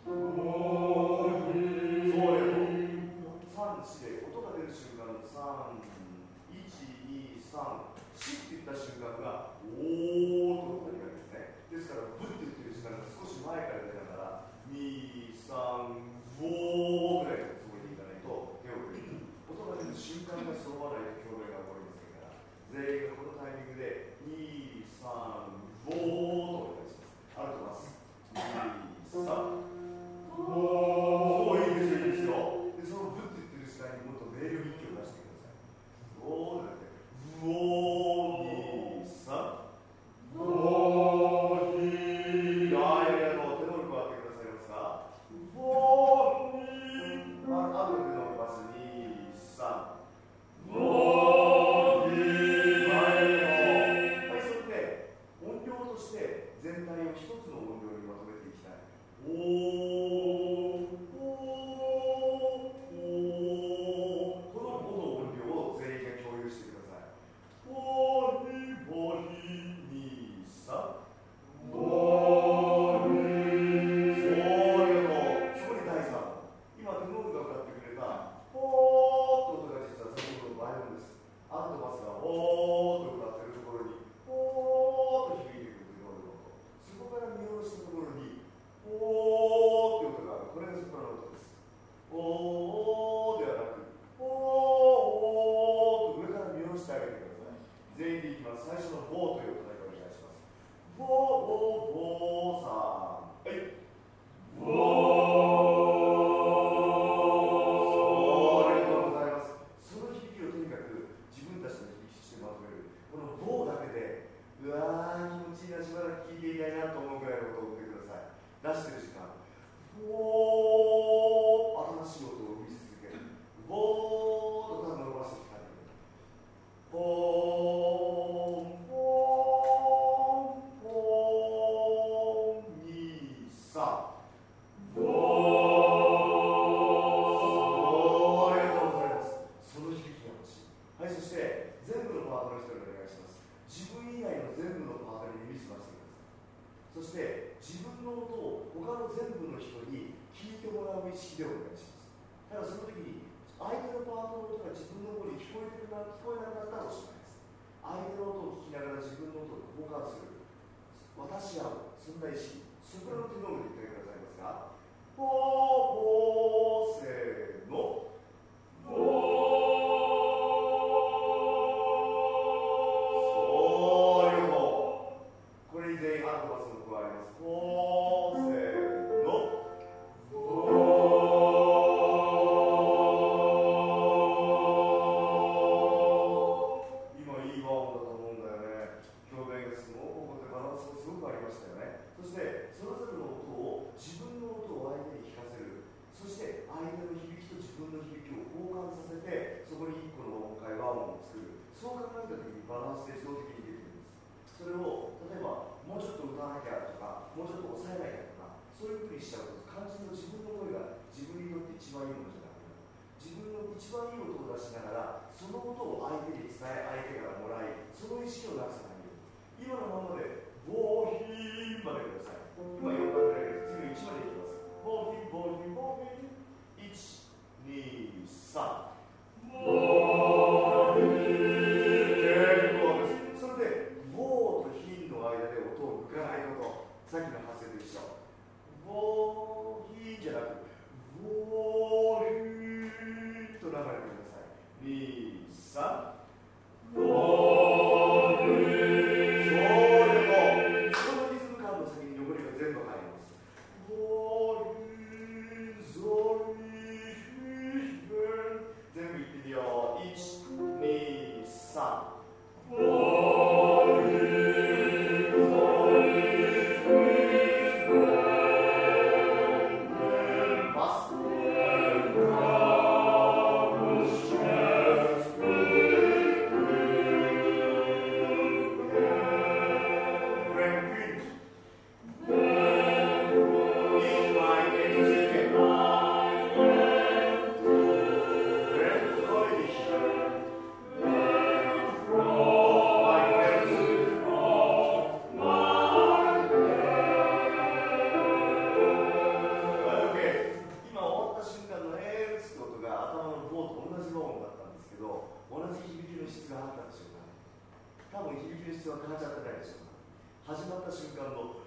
さっきの発声と一緒。ボーヒ多分響きの質は変わっちゃってないでしょうか。始まった瞬間の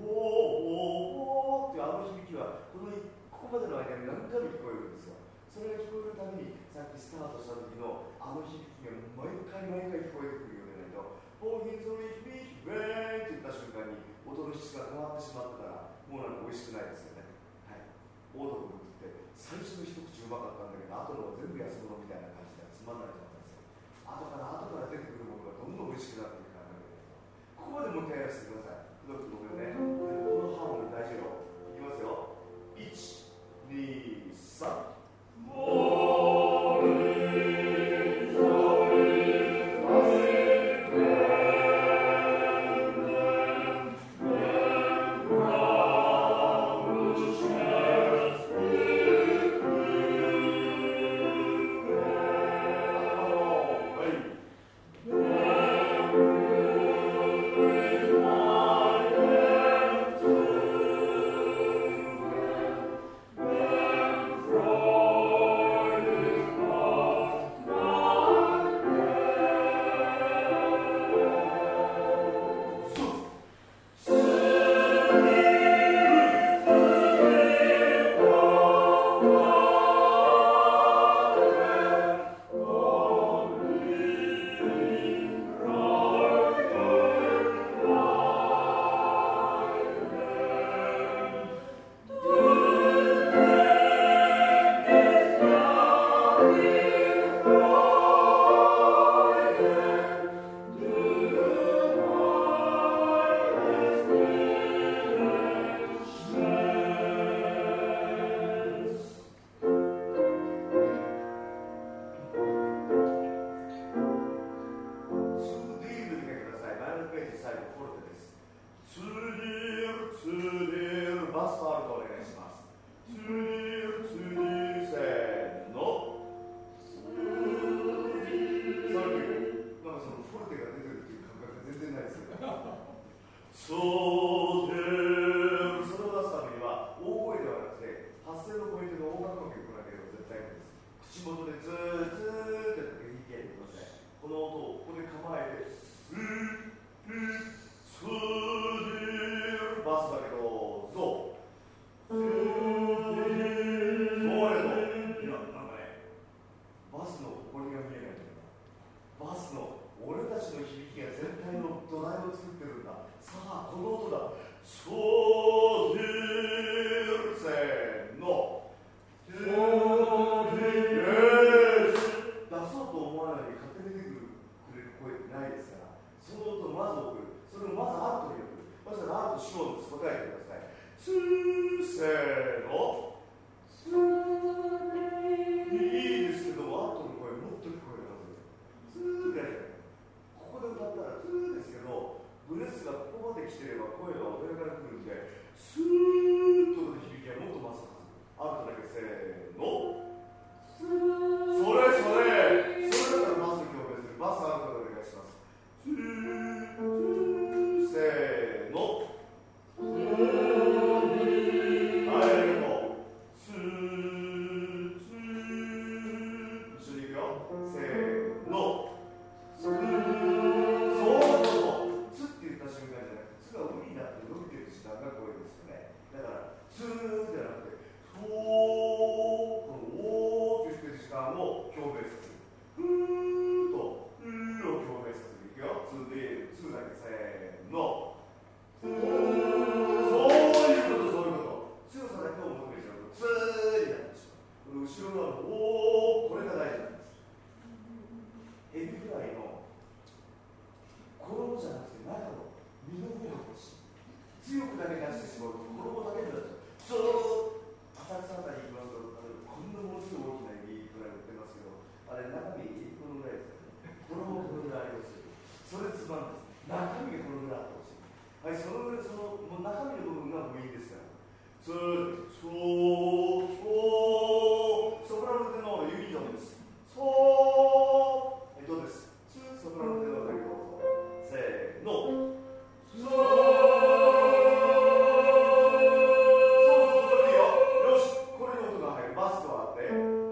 ウォーウォーウォーっていうあの響きはここまでの間に何回も聞こえるんですよ。それが聞こえるためにさっきスタートした時のあの響きが毎回聞こえてくるようでないと、ボーヒンズリヒビヒベーンって言った瞬間に音の質が変わってしまったらもうなんか美味しくないですよね。はい。オードブルって最初の一口うまかったんだけど後のは全部安物みたいな感じでつまんないと思ったんですよ。後から出てくるものがどんどん美味しくなっていくからだけど、ここまでもう一回やらせてください。ごめんね。このハーモニー大事よ。いきますよ。1、2、3。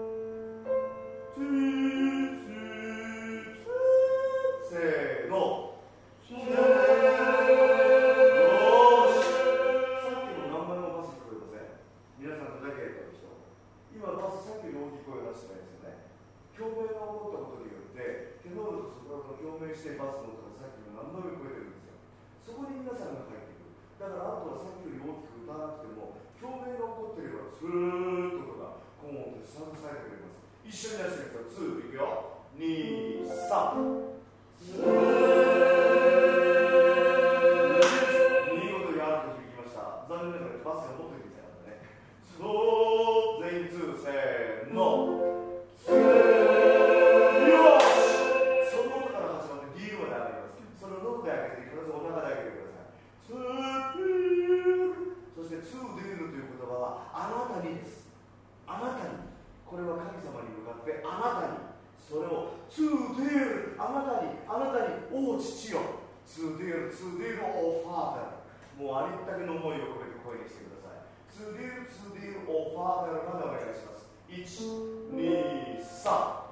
せーの。 今バスさっきより大きい声を出してないですよね。共鳴が起こったことによってテノールとソプラノが共鳴してバスの音がさっきの何度も超えてるんですよ。そこに皆さんが入ってくる。だからあとはさっきより大きく歌わなくても共鳴が起こっていればスーッと音がコーンとちゃんとされてくれます。一緒に出してください。2いくよ。2、3。見事にあると響きました。残念ながらバスが持ってるみたいなんでね。そう全員2せーの。よし、その音から始まって D まで上がります。それを喉で上げて必ずお腹で上げてください。そして2でるという言葉はあなたにです。あなたに。これは神様に向かってあなたに。それを to dear あなたにお父よ to dear O Father もうありったけの思いを込めて声にしてください。 to dear O Father までお願いします。1、2、3。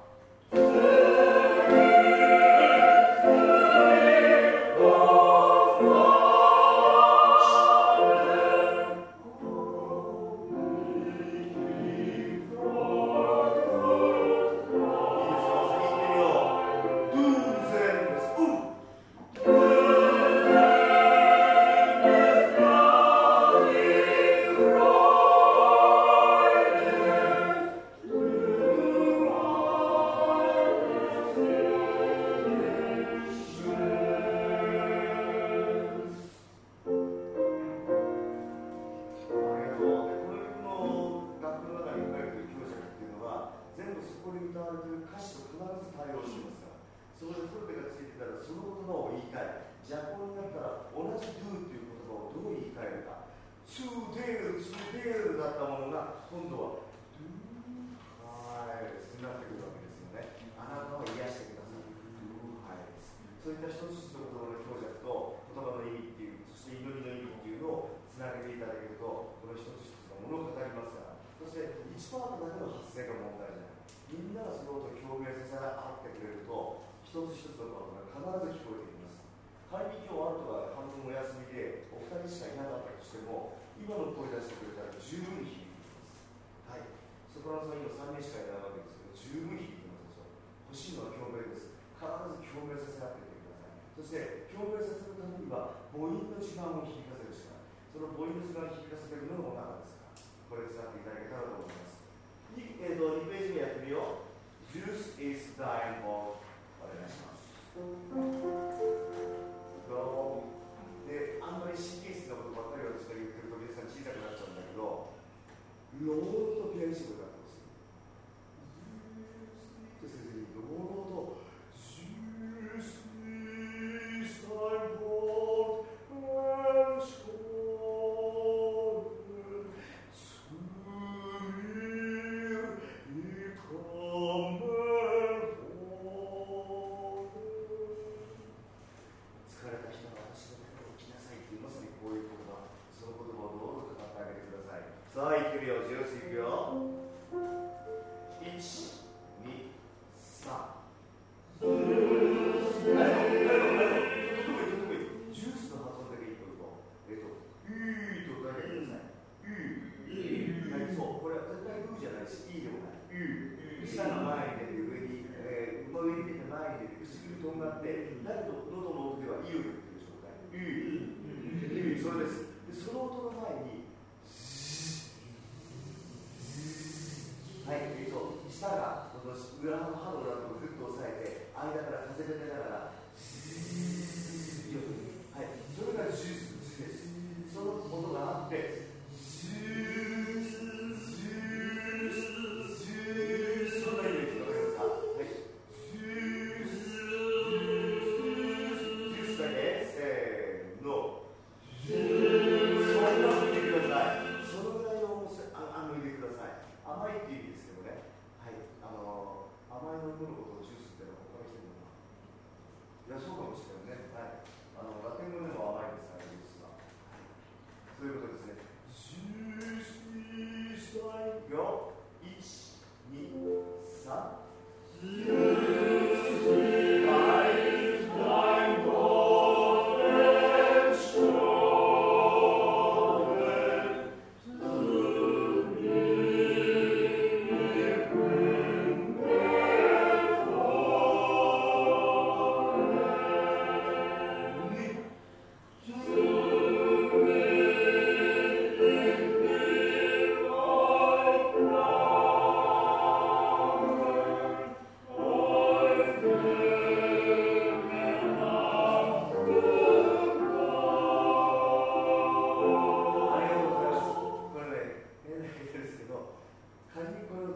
「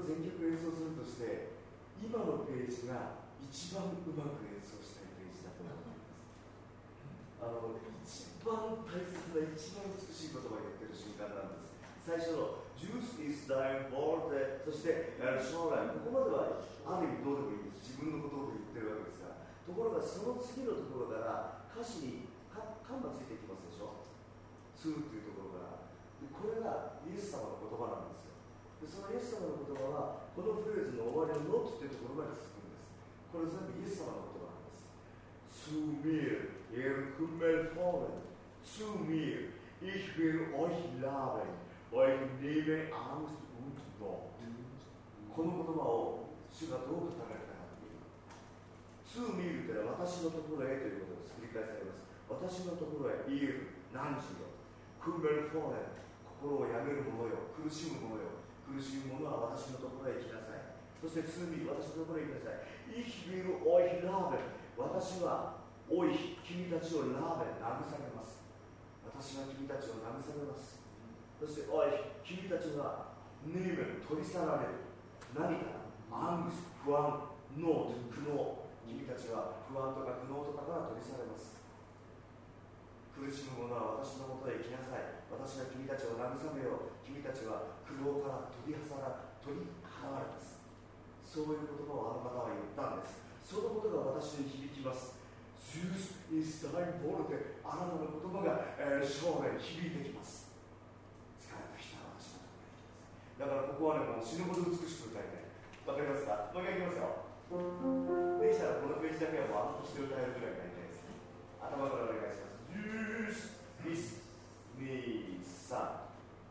全曲演奏するとして今のページが一番うまく演奏したいページだと思っています。一番大切な一番美しい言葉を言ってる瞬間なんです。最初の Juice is dying for the そして将来ここまではある意味どうでもいいです。自分のことを言ってるわけですから。ところがその次のところから歌詞にカンマついていきますでしょ。2というところからでこれがイエス様の言葉なんですよ。でそのイエス様の言葉はこのフレーズの終わりの not というところまで続くんです。これ全部イエス様の言葉なんです。Zu mir, ihr Kümmel fallen, zu mir, ich will euch laben, euch nehme Angst und Not。この言葉を主がどう語られたかというto me というのは私のところへということです。繰り返されます。私のところへいる何時よ。クンベルフォーレン、心をやめる者よ。苦しむ者よ。苦しむ者は私のところへ来なさい。そして to me 私のところへ来なさい。Ich will euch laben。私はおい君たちをラーベン慰めます。私は君たちを慰めます。そしておい君たちはネーメン取り去られる。何かアングス不安ノート苦悩。君たちは不安とか苦悩とかから取り去れます。苦しむ者は私のもとへ来なさい。私は君たちを慰めよう。君たちは苦悩から取り払われます。そういう言葉をあの方は言ったんです。そのことが私に響きます。Zeus is dying for であなたの言葉が、将来響いてきます。疲れた人は私のところへ行きます。だからここはね、もう死ぬほど美しく歌いたい。わかりますか？もう一回いきますよ。できたらこのページだけはもう暗記して歌えるぐらいになりたいです。頭からお願いします。Zeus is me, son.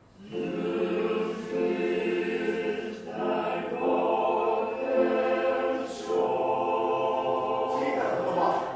Zeus is dying for the shore. 次から言葉。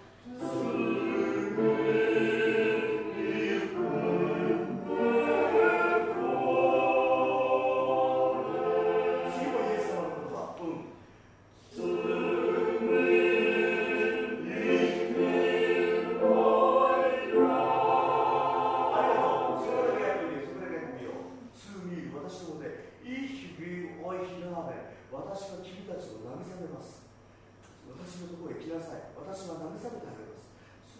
私は君たちを慰めます。私のところへ来なさい。私は慰めてあげます。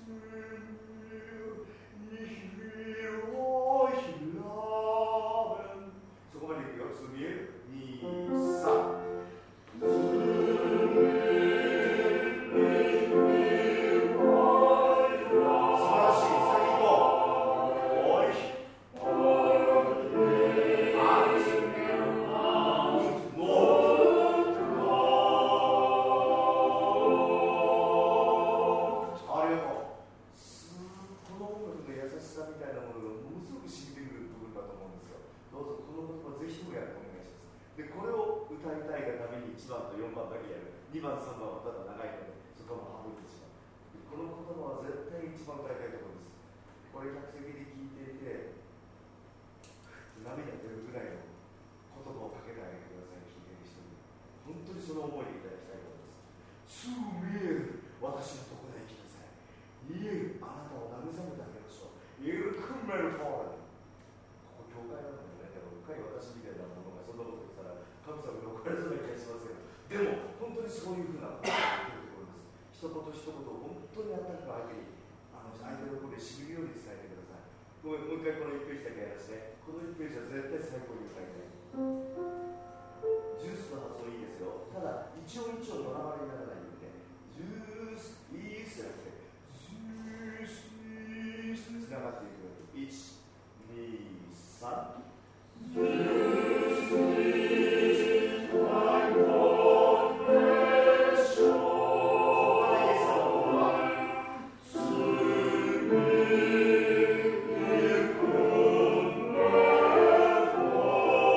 そこまでいくよ。すみえ、2、3。1番と4番だけやる。2番、3番はただ長いので、そこは省いてしまう。この言葉は絶対に一番大事なところです。これ客席で聞いていて、涙出るぐらいの言葉をかけてあげてください。聞いている人に。本当にその思いでいただきたいと思います。すぐ見える。私のところへ来なさい。言える。あなたを慰めてあげましょう。言える。クンメルフォーレン。ここ教会なんだよね。でも、うっかり私みたいなものがそんなこと言ったら、神様に怒られそうな気がしますけど、でも本当にそういうふうなことができるところです。一言一言本当にあったかく相手に相手の声でしみるように伝えてください。もう一回この1ページだけやらせて。この1ページは絶対最高に歌いたい。ジュースの発音いいですよ。ただ一音一音バラバラにならないようにね。ジュースイースじゃなくてジュースイースつながっていくように。1、2、3。ジュースイース Thank you.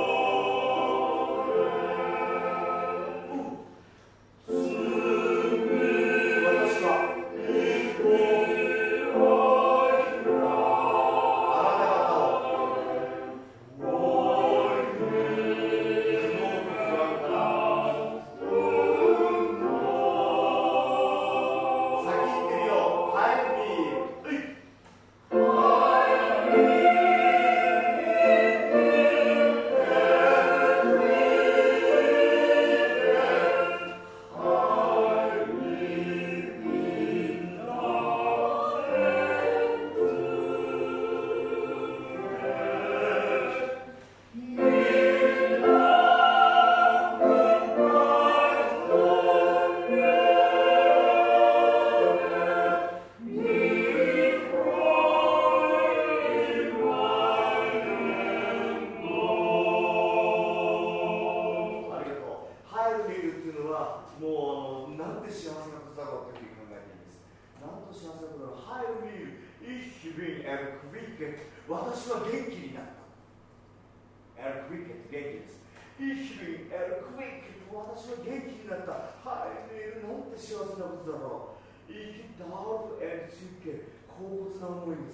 私は元気になった。エルクイック元気です。いい日にエルクイック私は元気になった。はい、なんて幸せなことだろう。いい日ダーフエルツイッケ高骨な思いです。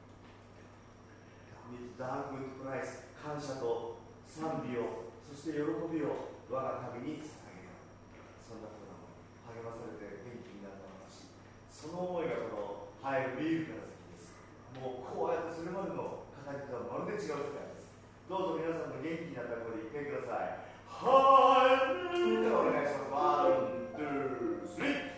ダークプライス感謝と賛美をそして喜びを我が神に捧げよう。そんなふうな思い励まされて元気になった私、その思いがこの入るビールから先です。もうこうやってそれまでの語りとはまるで違う世界です。どうぞ皆さんの元気になった声で言ってください。はい、ではお願いします。ワン、ツー、スリー。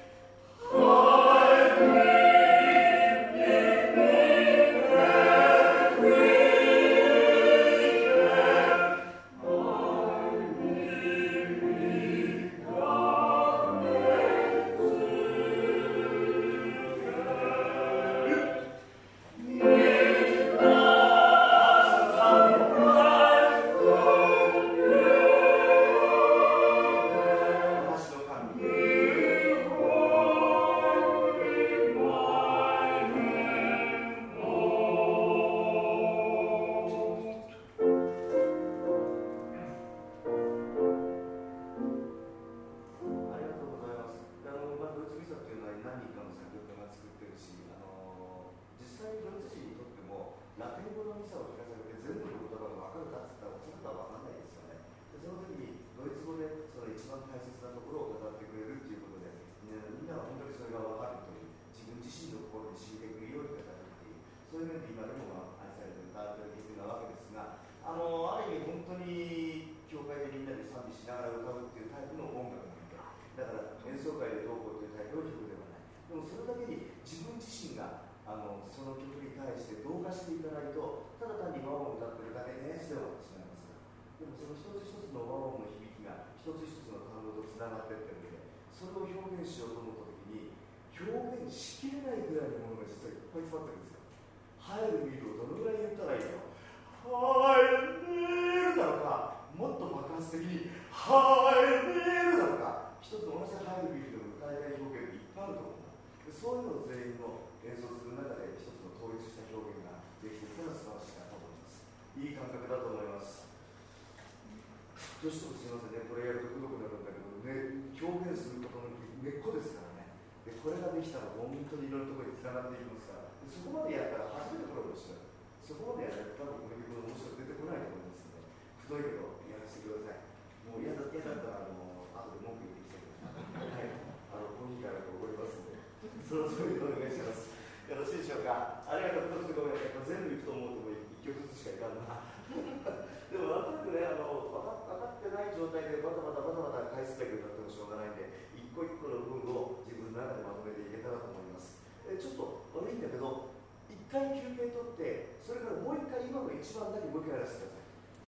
どうしてもすみませんね、これやるとくどくなるんだけどね、表現することの根っこですからね。で、これができたら本当にいろんなところにつながっていきますから、でそこまでやったら初めてこれを知る。そこまでやらないと多分この曲の面白さ出てこないと思いますので、くどいけどやらせてください。もう嫌だったら後で文句言ってきてください。はい、コーヒーからおごりますので、そのつもりでお願いします。よろしいでしょうか。ありがとうございます。ごめんなさい、全部いくと思っても1曲ずつしかいかんな。でもなんとなくね、分かってない状態でバタバタ返すだけだってもしょうがないんで、一個一個の部分を自分の中でまとめていけたらと思います。ちょっと悪いんだけど、一回休憩取って、それからもう一回今の一番だけもう一回やらせてください。